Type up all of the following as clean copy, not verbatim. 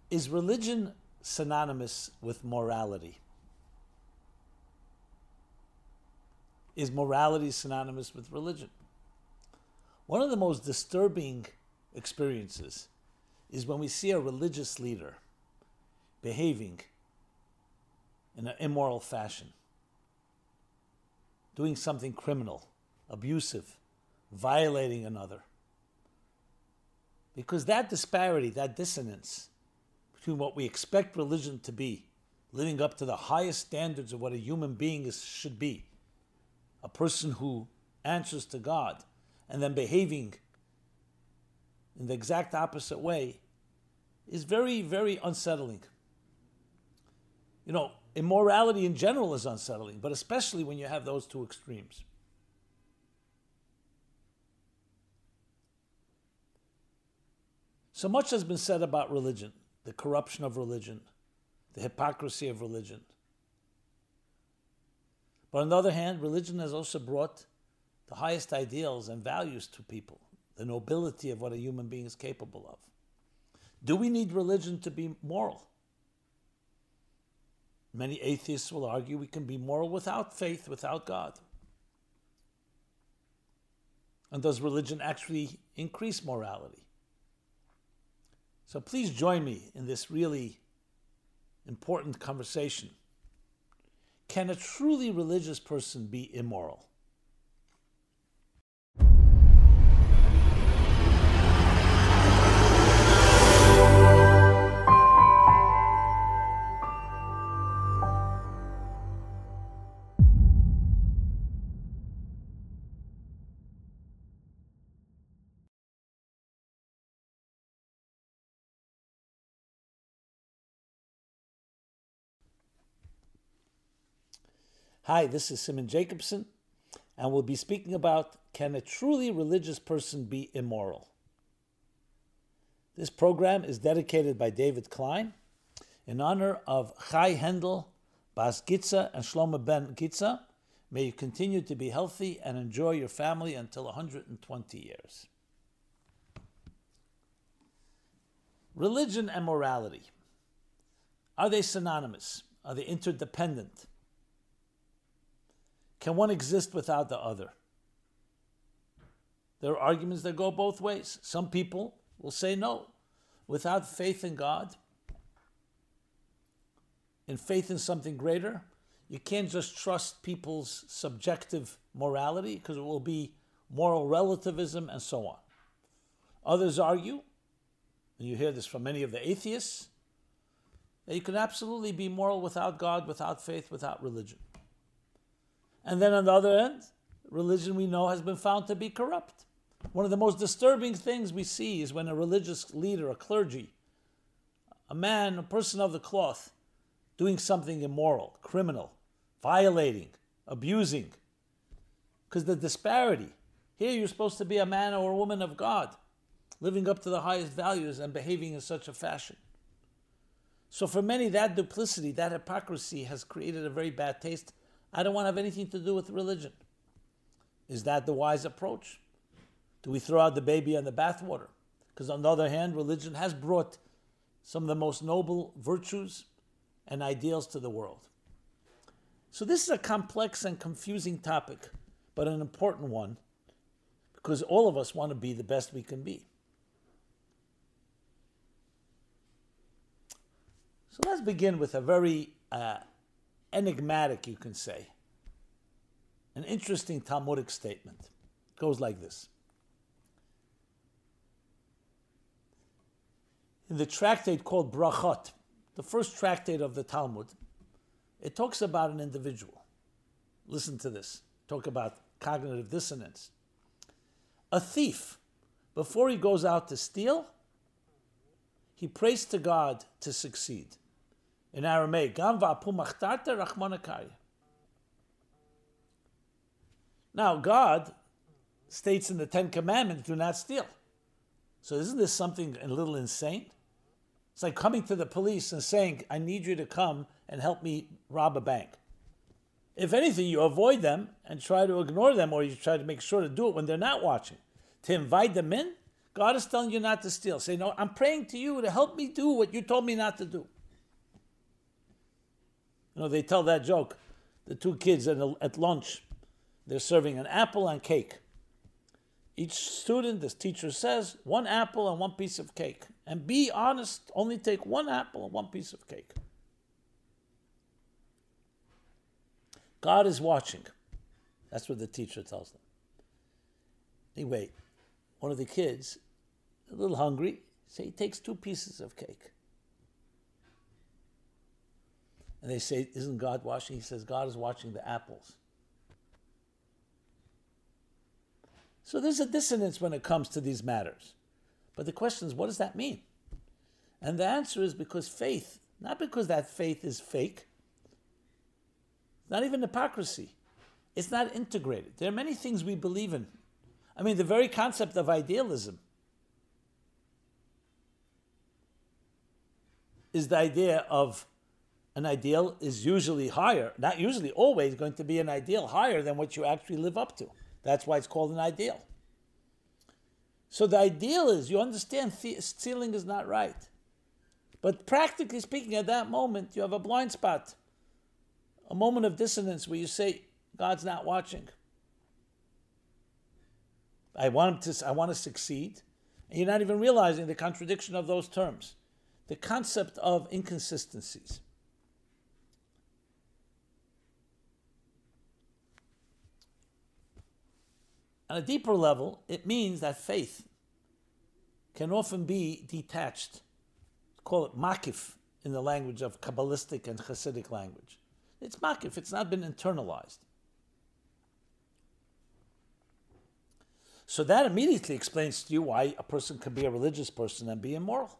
Is religion synonymous with morality? Is morality synonymous with religion? One of the most disturbing experiences is when we see a religious leader behaving in an immoral fashion, doing something criminal, abusive, violating another. Because that disparity, that dissonance between what we expect religion to be, living up to the highest standards of what a human being should be, a person who answers to God, and then behaving in the exact opposite way, is very, very unsettling. You know, immorality in general is unsettling, but especially when you have those two extremes. So much has been said about religion, the corruption of religion, the hypocrisy of religion. But on the other hand, religion has also brought the highest ideals and values to people, the nobility of what a human being is capable of. Do we need religion to be moral? Many atheists will argue we can be moral without faith, without God. And does religion actually increase morality? So please join me in this really important conversation. Can a truly religious person be immoral? Hi, this is Simon Jacobson, and we'll be speaking about, can a truly religious person be immoral? This program is dedicated by David Klein in honor of Chai Hendel, Bas Gitza, and Shlomo ben Gitza. May you continue to be healthy and enjoy your family until 120 years. Religion and morality. Are they synonymous? Are they interdependent? Can one exist without the other? There are arguments that go both ways. Some people will say no. Without faith in God, in faith in something greater, you can't just trust people's subjective morality because it will be moral relativism and so on. Others argue, and you hear this from many of the atheists, that you can absolutely be moral without God, without faith, without religion. And then on the other end, religion we know has been found to be corrupt. One of the most disturbing things we see is when a religious leader, a clergy, a man, a person of the cloth, doing something immoral, criminal, violating, abusing. Because the disparity. Here you're supposed to be a man or a woman of God, living up to the highest values and behaving in such a fashion. So for many, that duplicity, that hypocrisy has created a very bad taste. I don't want to have anything to do with religion. Is that the wise approach? Do we throw out the baby and the bathwater? Because on the other hand, religion has brought some of the most noble virtues and ideals to the world. So this is a complex and confusing topic, but an important one, because all of us want to be the best we can be. So let's begin with a very enigmatic, you can say, an interesting Talmudic statement. It goes like this. In the tractate called Brachot, the first tractate of the Talmud, it talks about an individual. Listen to this. Talk about cognitive dissonance. A thief, before he goes out to steal, he prays to God to succeed. In Aramaic, Gam va'apu machtarte rachmana karya. Now, God states in the Ten Commandments, do not steal. So isn't this something a little insane? It's like coming to the police and saying, I need you to come and help me rob a bank. If anything, you avoid them and try to ignore them, or you try to make sure to do it when they're not watching. To invite them in, God is telling you not to steal. Say, no, I'm praying to you to help me do what you told me not to do. They tell that joke. The two kids at lunch, they're serving an apple and cake. Each student, this teacher says, 1 apple and 1 piece of cake. And be honest, only take 1 apple and 1 piece of cake. God is watching. That's what the teacher tells them. Anyway, one of the kids, a little hungry, so he takes 2 pieces of cake. And they say, isn't God watching? He says, God is watching the apples. So there's a dissonance when it comes to these matters. But the question is, what does that mean? And the answer is because faith, not because that faith is fake, not even hypocrisy. It's not integrated. There are many things we believe in. I mean, the very concept of idealism is the idea of an ideal is usually higher, not usually, always going to be an ideal higher than what you actually live up to. That's why it's called an ideal. So the ideal is, you understand stealing is not right. But practically speaking, at that moment, you have a blind spot, a moment of dissonance where you say, God's not watching. I want to succeed. And you're not even realizing the contradiction of those terms. The concept of inconsistencies. On a deeper level, it means that faith can often be detached. Call it makif in the language of Kabbalistic and Hasidic language. It's makif, it's not been internalized. So that immediately explains to you why a person can be a religious person and be immoral.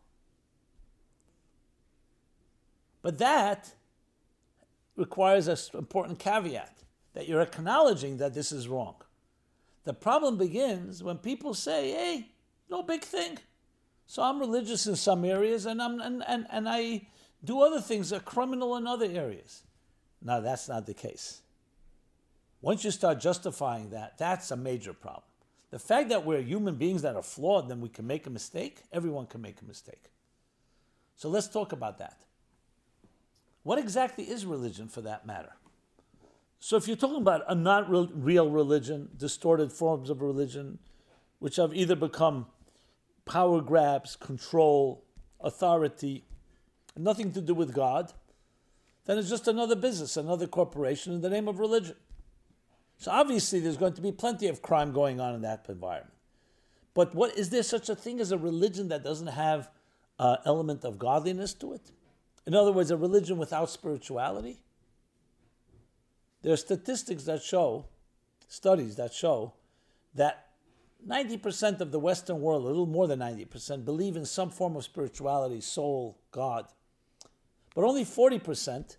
But that requires an important caveat, that you're acknowledging that this is wrong. The problem begins when people say, hey, no big thing. So I'm religious in some areas and I do other things, are criminal in other areas. Now that's not the case. Once you start justifying that, that's a major problem. The fact that we're human beings that are flawed, then we can make a mistake, everyone can make a mistake. So let's talk about that. What exactly is religion for that matter? So if you're talking about a not real religion, distorted forms of religion, which have either become power grabs, control, authority, nothing to do with God, then it's just another business, another corporation in the name of religion. So obviously there's going to be plenty of crime going on in that environment. But is there such a thing as a religion that doesn't have an element of godliness to it? In other words, a religion without spirituality? There are statistics that show, studies that show, that 90% of the Western world, a little more than 90%, believe in some form of spirituality, soul, God. But only 40%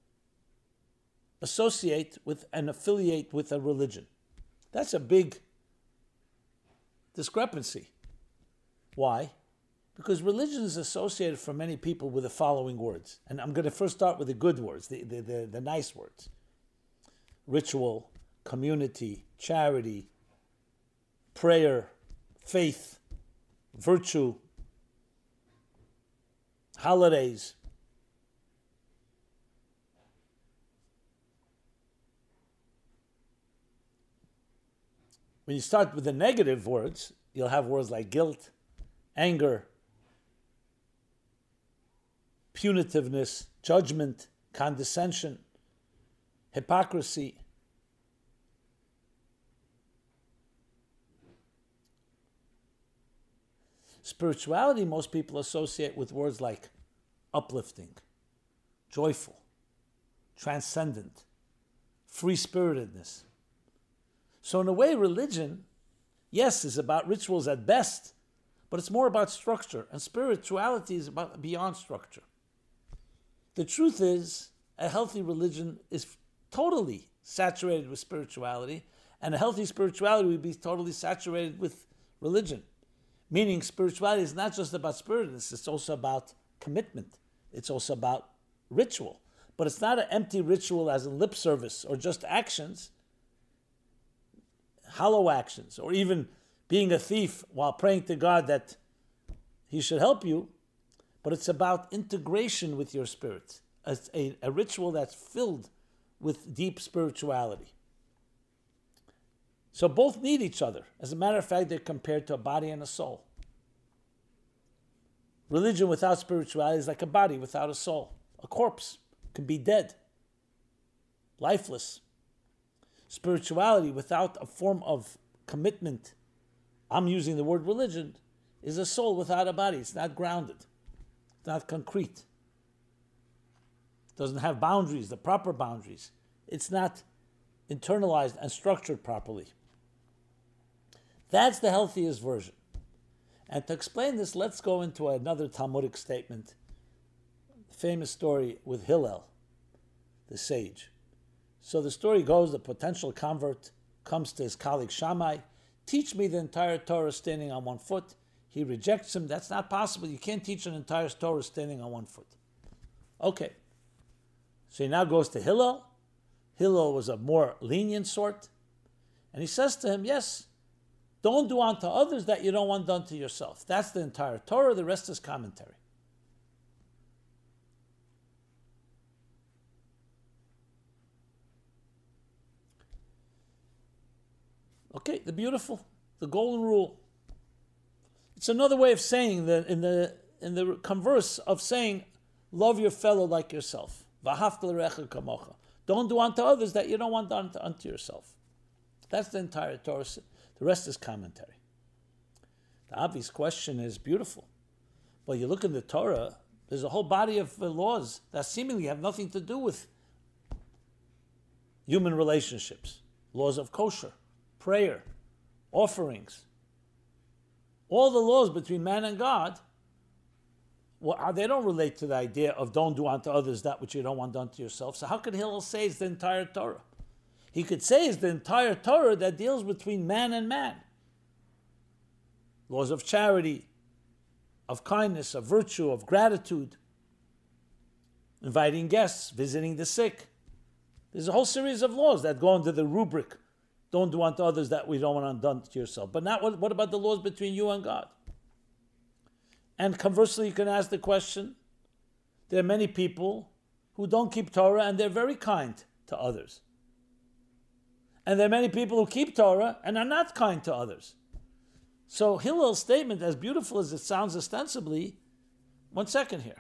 associate with and affiliate with a religion. That's a big discrepancy. Why? Because religion is associated for many people with the following words. And I'm going to first start with the good words, the nice words. Ritual, community, charity, prayer, faith, virtue, holidays. When you start with the negative words, you'll have words like guilt, anger, punitiveness, judgment, condescension, hypocrisy. Spirituality, most people associate with words like uplifting, joyful, transcendent, free-spiritedness. So in a way, religion, yes, is about rituals at best, but it's more about structure, and spirituality is about beyond structure. The truth is, a healthy religion is totally saturated with spirituality, and a healthy spirituality would be totally saturated with religion. Meaning spirituality is not just about spiritedness, it's also about commitment. It's also about ritual. But it's not an empty ritual as in lip service or just actions, hollow actions, or even being a thief while praying to God that He should help you, but it's about integration with your spirit. It's a ritual that's filled with deep spirituality. So both need each other. As a matter of fact, they're compared to a body and a soul. Religion without spirituality is like a body without a soul. A corpse can be dead, lifeless. Spirituality without a form of commitment, I'm using the word religion, is a soul without a body. It's not grounded. It's not concrete. It doesn't have boundaries, the proper boundaries. It's not internalized and structured properly. That's the healthiest version. And to explain this, let's go into another Talmudic statement. The famous story with Hillel, the sage. So the story goes, the potential convert comes to his colleague Shammai, teach me the entire Torah standing on one foot. He rejects him. That's not possible. You can't teach an entire Torah standing on one foot. Okay. So he now goes to Hillel. Hillel was a more lenient sort. And he says to him, yes, don't do unto others that you don't want done to yourself. That's the entire Torah. The rest is commentary. Okay, the beautiful, the golden rule. It's another way of saying that in the converse of saying, love your fellow like yourself. V'ahavta l'recha kamocha. Don't do unto others that you don't want done unto yourself. That's the entire Torah. The rest is commentary. The obvious question is beautiful. Well, you look in the Torah, there's a whole body of laws that seemingly have nothing to do with human relationships. Laws of kosher, prayer, offerings. All the laws between man and God, they don't relate to the idea of don't do unto others that which you don't want done to yourself. So how could Hillel say it's the entire Torah? He could say it's the entire Torah that deals between man and man. Laws of charity, of kindness, of virtue, of gratitude, inviting guests, visiting the sick. There's a whole series of laws that go under the rubric, don't do unto others that we don't want done to yourself. But not what about the laws between you and God? And conversely, you can ask the question, there are many people who don't keep Torah and they're very kind to others. And there are many people who keep Torah and are not kind to others. So Hillel's statement, as beautiful as it sounds ostensibly, one second here.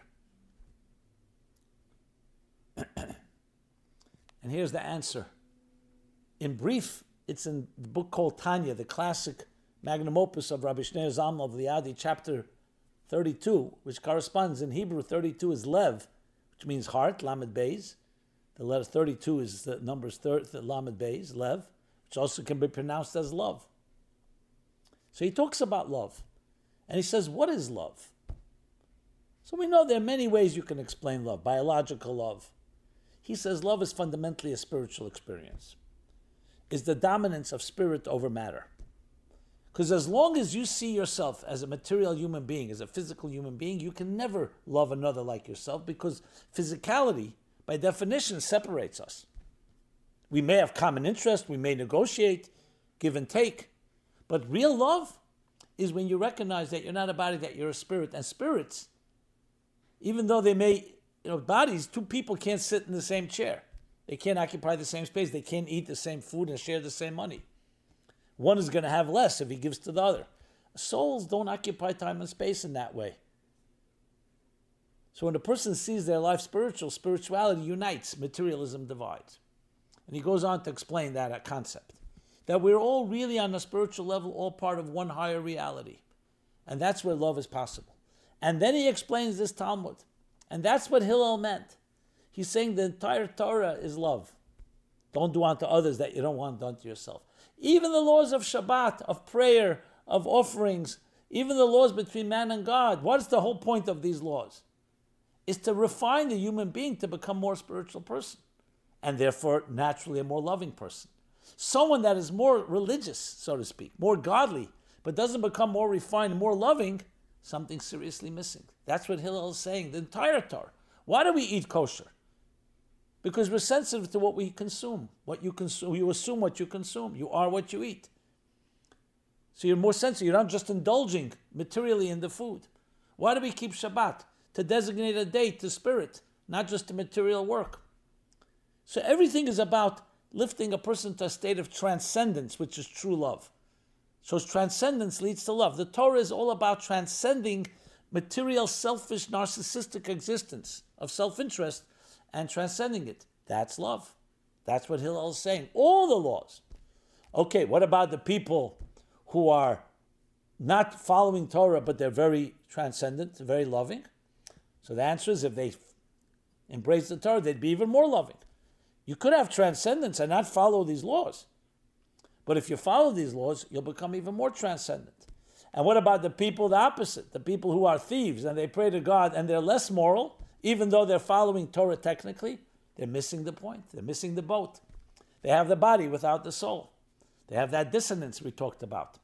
And here's the answer. In brief, it's in the book called Tanya, the classic magnum opus of Rabbi Shneur Zalman of Liadi, chapter 32, which corresponds in Hebrew, 32 is Lev, which means heart, Lamed Beis. The letter 32 is the numbers Lamed Beis, Lev, which also can be pronounced as love. So he talks about love. And he says, what is love? So we know there are many ways you can explain love, biological love. He says love is fundamentally a spiritual experience. It's the dominance of spirit over matter. Because as long as you see yourself as a material human being, as a physical human being, you can never love another like yourself because physicality, by definition, separates us. We may have common interest, we may negotiate, give and take, but real love is when you recognize that you're not a body, that you're a spirit. And spirits, even though they may, bodies, two people can't sit in the same chair. They can't occupy the same space. They can't eat the same food and share the same money. One is going to have less if he gives to the other. Souls don't occupy time and space in that way. So when a person sees their life spiritual, spirituality unites, materialism divides. And he goes on to explain that concept. That we're all really on a spiritual level, all part of one higher reality. And that's where love is possible. And then he explains this Talmud. And that's what Hillel meant. He's saying the entire Torah is love. Don't do unto others that you don't want done to yourself. Even the laws of Shabbat, of prayer, of offerings, even the laws between man and God. What is the whole point of these laws? Is to refine the human being to become a more spiritual person. And therefore, naturally, a more loving person. Someone that is more religious, so to speak, more godly, but doesn't become more refined, more loving, something's seriously missing. That's what Hillel is saying, the entire Torah. Why do we eat kosher? Because we're sensitive to what we consume. What you consume, you assume what you consume. You are what you eat. So you're more sensitive. You're not just indulging materially in the food. Why do we keep Shabbat? To designate a date to spirit, not just to material work. So everything is about lifting a person to a state of transcendence, which is true love. So transcendence leads to love. The Torah is all about transcending material, selfish, narcissistic existence of self-interest and transcending it. That's love. That's what Hillel is saying. All the laws. Okay, what about the people who are not following Torah, but they're very transcendent, very loving? So the answer is, if they embrace the Torah, they'd be even more loving. You could have transcendence and not follow these laws. But if you follow these laws, you'll become even more transcendent. And what about the people the opposite? The people who are thieves and they pray to God and they're less moral, even though they're following Torah technically, they're missing the point. They're missing the boat. They have the body without the soul. They have that dissonance we talked about.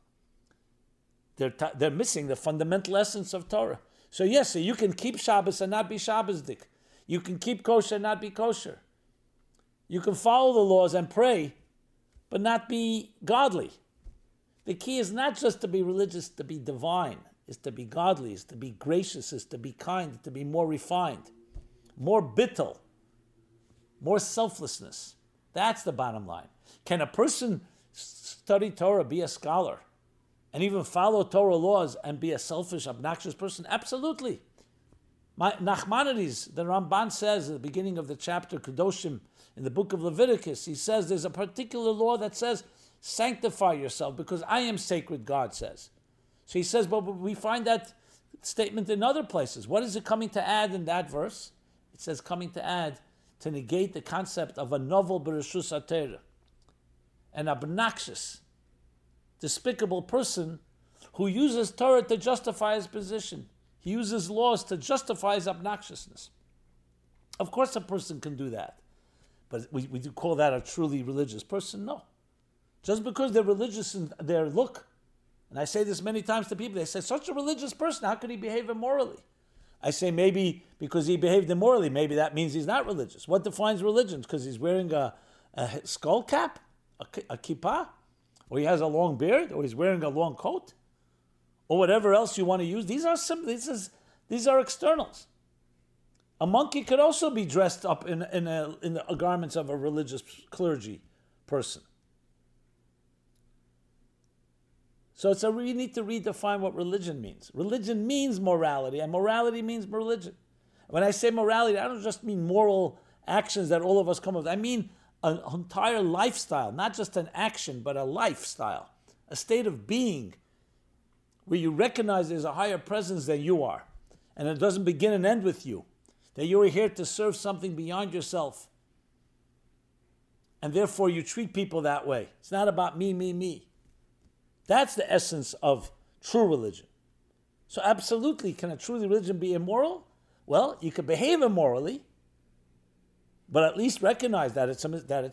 They're missing the fundamental essence of Torah. So yes, so you can keep Shabbos and not be Shabbosdik. You can keep kosher and not be kosher. You can follow the laws and pray, but not be godly. The key is not just to be religious, to be divine. Is to be godly, is to be gracious, is to be kind, to be more refined, more bittul, more selflessness. That's the bottom line. Can a person study Torah, be a scholar, and even follow Torah laws and be a selfish, obnoxious person? Absolutely. Nachmanides, the Ramban says at the beginning of the chapter, Kedoshim, in the book of Leviticus, he says there's a particular law that says, sanctify yourself because I am sacred, God says. So he says, but we find that statement in other places. What is it coming to add in that verse? It says coming to add, to negate the concept of a novel bereshus atera, an obnoxious, despicable person who uses Torah to justify his position. He uses laws to justify his obnoxiousness. Of course a person can do that. But we do call that a truly religious person? No. Just because they're religious in their look, and I say this many times to people, they say, such a religious person, how could he behave immorally? I say maybe because he behaved immorally, maybe that means he's not religious. What defines religion? Because he's wearing a skull cap, a kippah, or he has a long beard, or he's wearing a long coat, or whatever else you want to use. These are externals. A monkey could also be dressed up in the garments of a religious clergy person. So we need to redefine what religion means. Religion means morality, and morality means religion. When I say morality, I don't just mean moral actions that all of us come up with. I mean an entire lifestyle, not just an action, but a lifestyle, a state of being where you recognize there's a higher presence than you are, and it doesn't begin and end with you, that you are here to serve something beyond yourself, and therefore you treat people that way. It's not about me, me, me. That's the essence of true religion. So absolutely, can a true religion be immoral? Well, you could behave immorally, but at least recognize that it's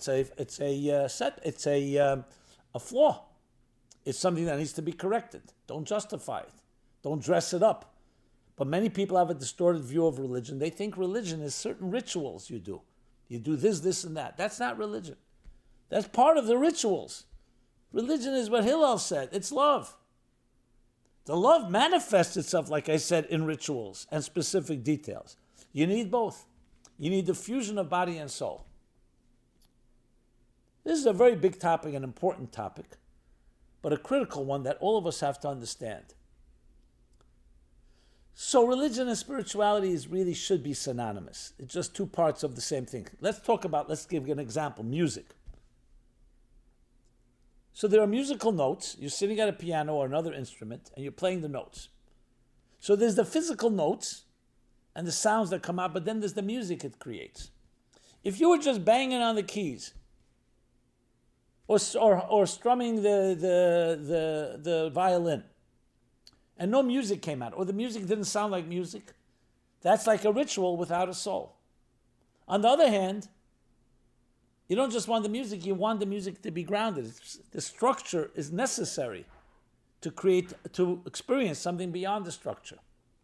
a flaw. It's something that needs to be corrected. Don't justify it. Don't dress it up. But many people have a distorted view of religion. They think religion is certain rituals you do. You do this, this, and that. That's not religion. That's part of the rituals. Religion is what Hillel said. It's love. The love manifests itself, like I said, in rituals and specific details. You need both. You need the fusion of body and soul. This is a very big topic, an important topic, but a critical one that all of us have to understand. So religion and spirituality really should be synonymous. It's just two parts of the same thing. Let's give an example, music. So there are musical notes. You're sitting at a piano or another instrument, and you're playing the notes. So there's the physical notes and the sounds that come out, but then there's the music it creates. If you were just banging on the keys or strumming the violin, and no music came out, or the music didn't sound like music, that's like a ritual without a soul. On the other hand, you don't just want the music, you want the music to be grounded. The structure is necessary to experience something beyond the structure.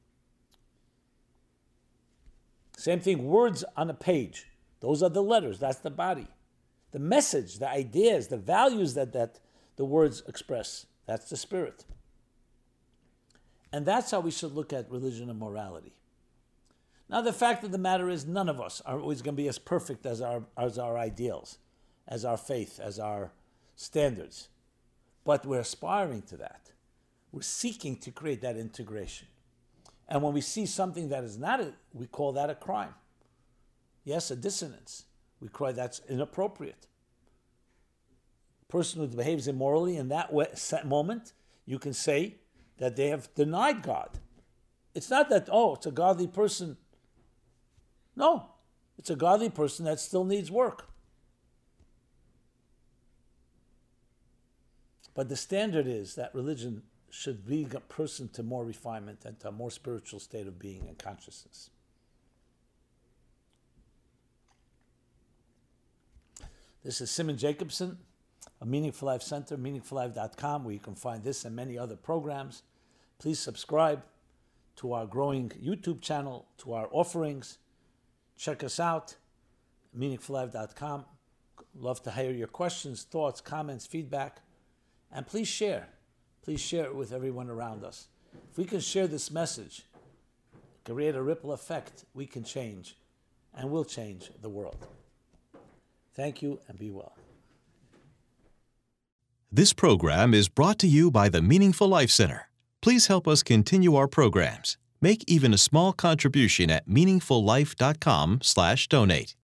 Same thing, words on a page. Those are the letters, that's the body. The message, the ideas, the values that the words express. That's the spirit. And that's how we should look at religion and morality. Now, the fact of the matter is, none of us are always going to be as perfect as our ideals, as our faith, as our standards. But we're aspiring to that. We're seeking to create that integration. And when we see something that is not, we call that a crime. Yes, a dissonance. We call that's inappropriate. A person who behaves immorally in that moment, you can say that they have denied God. It's not that, it's a godly person. No, it's a godly person that still needs work. But the standard is that religion should lead a person to more refinement and to a more spiritual state of being and consciousness. This is Simon Jacobson, a Meaningful Life Center, meaningfullife.com, where you can find this and many other programs. Please subscribe to our growing YouTube channel, to our offerings. Check us out, meaningfullife.com. Love to hear your questions, thoughts, comments, feedback. And please share. Please share it with everyone around us. If we can share this message, create a ripple effect, we can change and will change the world. Thank you and be well. This program is brought to you by the Meaningful Life Center. Please help us continue our programs. Make even a small contribution at meaningfullife.com/donate.